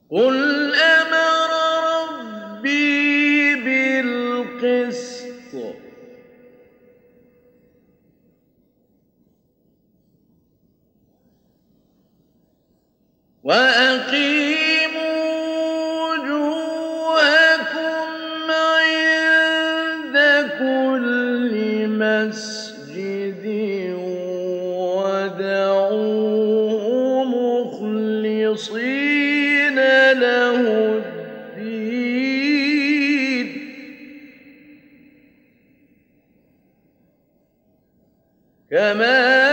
قُلْ أَمَرَ رَبِّي بِالْقِسْطِ ۖ وَأَقِيمُوا وُجُوهَكُمْ عِندَ كُلِّ مَسْجِدٍ وَادْعُوهُ مُخْلِصِينَ لَهُ الدِّينَ كَمَا